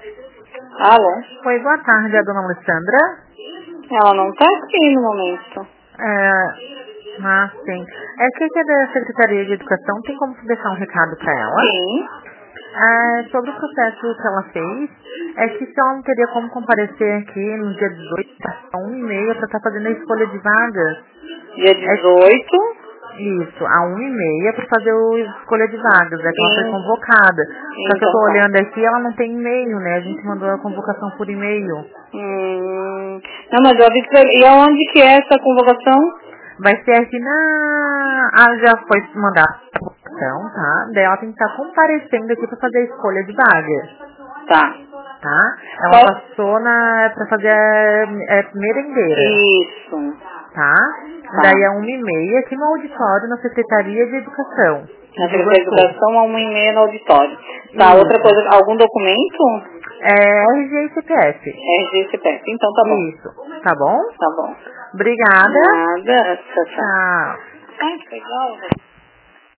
Alô? Oi, boa tarde, a dona Alessandra. Ela não tá aqui no momento. Mas sim. É que é da Secretaria de Educação, tem como deixar um recado para ela? Sim. Sobre o processo que ela fez, é que se ela não teria como comparecer aqui no dia 18, às 1h30, para estar fazendo a escolha de vagas. Dia 18. Isso, a 1h30 para fazer a escolha de vagas, é que ela foi convocada. Só que eu Então tô tá. olhando aqui, ela não tem e-mail, né? A gente mandou a convocação por e-mail. Não, mas eu aviso pra ele. E aonde que é essa convocação? Vai ser aqui na... já foi mandada a convocação, tá? Daí ela tem que estar comparecendo aqui para fazer a escolha de vagas. Tá. Tá? Ela passou pra fazer merendeira, Isso. tá? Daí é 1h30 aqui no auditório, na Secretaria de Educação. Na Secretaria de Educação, a 1h30 no auditório. Tá, Isso. outra coisa, algum documento? RG e CPF. RG e CPF. Então tá bom. Isso. Tá bom? Tá bom. Obrigada. Nada. Tchau, tchau. Tchau. Ai, que legal, velho.